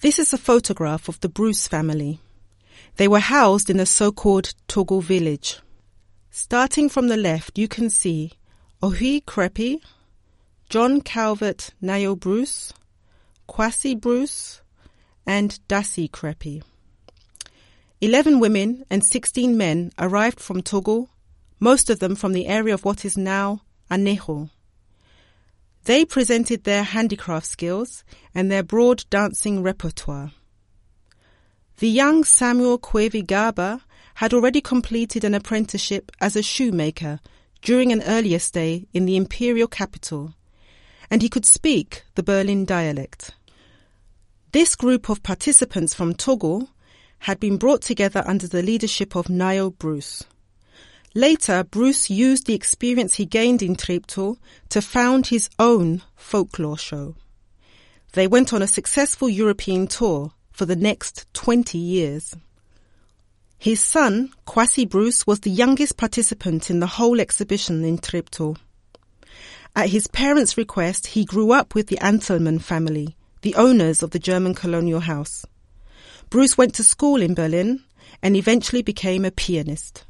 This is a photograph of the Bruce family. They were housed in the so-called Togo village. Starting from the left, you can see Ohui Krepi, John Calvert Nayo Bruce, Kwasi Bruce, and Dasi Krepi. 11 women and 16 men arrived from Togo, most of them from the area of what is now Anejo. They presented their handicraft skills and their broad dancing repertoire. The young Samuel Kwevi Gaba had already completed an apprenticeship as a shoemaker during an earlier stay in the imperial capital, and he could speak the Berlin dialect. This group of participants from Togo had been brought together under the leadership of Nayo Bruce. Later, Bruce used the experience he gained in Treptow to found his own folklore show. They went on a successful European tour for the next 20 years. His son, Kwasi Bruce, was the youngest participant in the whole exhibition in Treptow. At his parents' request, he grew up with the Anthelman family, the owners of the German colonial house. Bruce went to school in Berlin and eventually became a pianist.